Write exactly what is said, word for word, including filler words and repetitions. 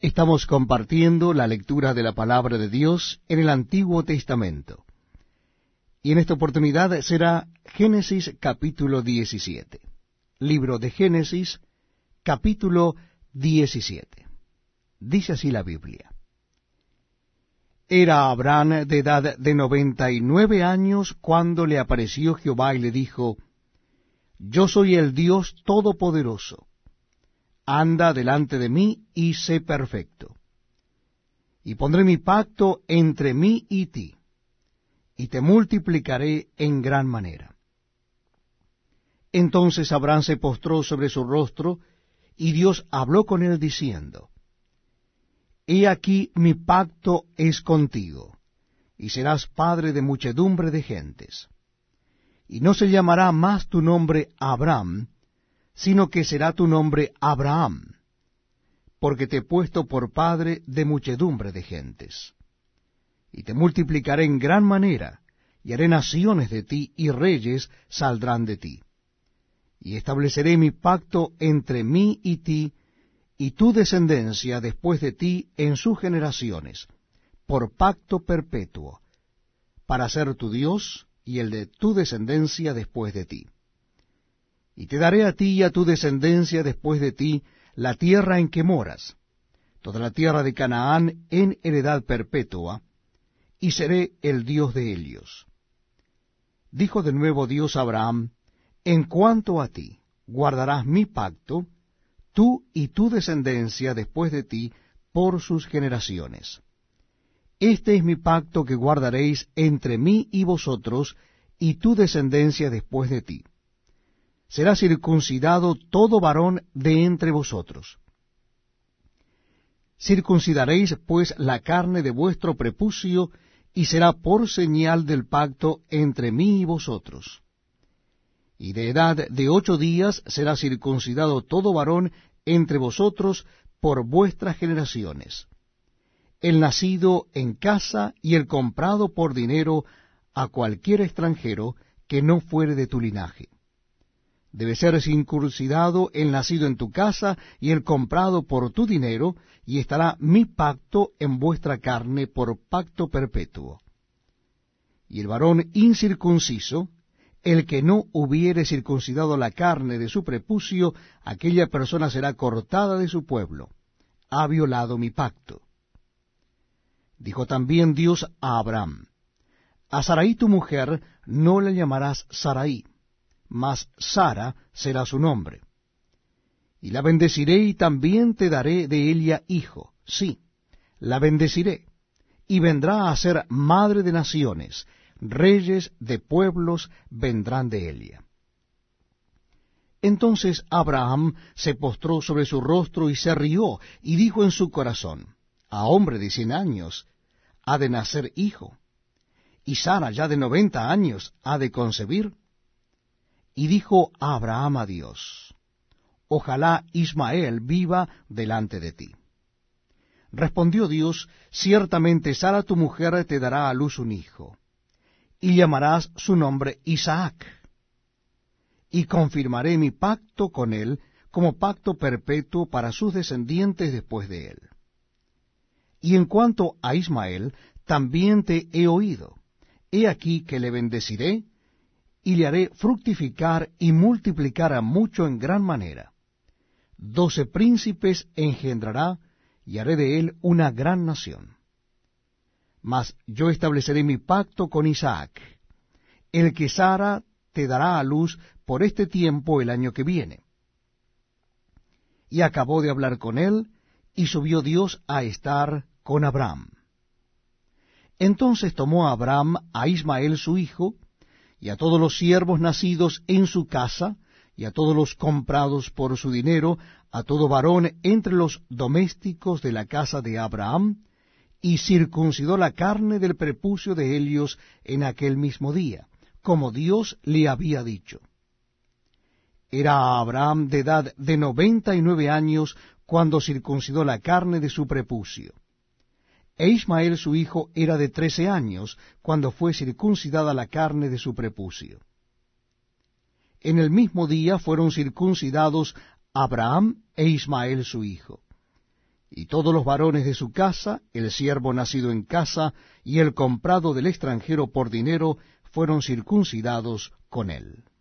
Estamos compartiendo la lectura de la palabra de Dios en el Antiguo Testamento. Y en esta oportunidad será Génesis capítulo diecisiete. Libro de Génesis capítulo diecisiete. Dice así la Biblia. Era Abraham de edad de noventa y nueve años cuando le apareció Jehová y le dijo: Yo soy el Dios Todopoderoso. Anda delante de mí y sé perfecto. Y pondré mi pacto entre mí y ti, y te multiplicaré en gran manera. Entonces Abraham se postró sobre su rostro, y Dios habló con él diciendo: He aquí mi pacto es contigo, y serás padre de muchedumbre de gentes. Y no se llamará más tu nombre Abraham, sino que será tu nombre Abraham, porque te he puesto por padre de muchedumbre de gentes. Y te multiplicaré en gran manera, y haré naciones de ti, y reyes saldrán de ti. Y estableceré mi pacto entre mí y ti, y tu descendencia después de ti en sus generaciones, por pacto perpetuo, para ser tu Dios y el de tu descendencia después de ti. Y te daré a ti y a tu descendencia después de ti la tierra en que moras, toda la tierra de Canaán en heredad perpetua, y seré el Dios de ellos. Dijo de nuevo Dios a Abraham: En cuanto a ti, guardarás mi pacto, tú y tu descendencia después de ti, por sus generaciones. Este es mi pacto que guardaréis entre mí y vosotros, y tu descendencia después de ti. Será circuncidado todo varón de entre vosotros. Circuncidaréis pues la carne de vuestro prepucio, y será por señal del pacto entre mí y vosotros. Y de edad de ocho días será circuncidado todo varón entre vosotros por vuestras generaciones, el nacido en casa y el comprado por dinero a cualquier extranjero que no fuere de tu linaje. Debe ser circuncidado el nacido en tu casa y el comprado por tu dinero, y estará mi pacto en vuestra carne por pacto perpetuo. Y el varón incircunciso, el que no hubiere circuncidado la carne de su prepucio, aquella persona será cortada de su pueblo. Ha violado mi pacto. Dijo también Dios a Abraham: A Sarai tu mujer no la llamarás Sarai, mas Sara será su nombre. Y la bendeciré, y también te daré de ella hijo. Sí, la bendeciré, y vendrá a ser madre de naciones, reyes de pueblos vendrán de ella. Entonces Abraham se postró sobre su rostro y se rió, y dijo en su corazón: A hombre de cien años ha de nacer hijo, y Sara ya de noventa años ha de concebir. Y dijo Abraham a Dios: Ojalá Ismael viva delante de ti. Respondió Dios: Ciertamente Sara tu mujer te dará a luz un hijo, y llamarás su nombre Isaac. Y confirmaré mi pacto con él como pacto perpetuo para sus descendientes después de él. Y en cuanto a Ismael, también te he oído. He aquí que le bendeciré, y le haré fructificar y multiplicar a mucho en gran manera. Doce príncipes engendrará, y haré de él una gran nación. Mas yo estableceré mi pacto con Isaac, el que Sara te dará a luz por este tiempo el año que viene. Y acabó de hablar con él, y subió Dios a estar con Abraham. Entonces tomó Abraham a Ismael su hijo, y a todos los siervos nacidos en su casa, y a todos los comprados por su dinero, a todo varón entre los domésticos de la casa de Abraham, y circuncidó la carne del prepucio de ellos en aquel mismo día, como Dios le había dicho. Era Abraham de edad de noventa y nueve años cuando circuncidó la carne de su prepucio. E Ismael su hijo era de trece años cuando fue circuncidada la carne de su prepucio. En el mismo día fueron circuncidados Abraham e Ismael su hijo. y todos los varones de su casa, el siervo nacido en casa, y el comprado del extranjero por dinero, fueron circuncidados con él.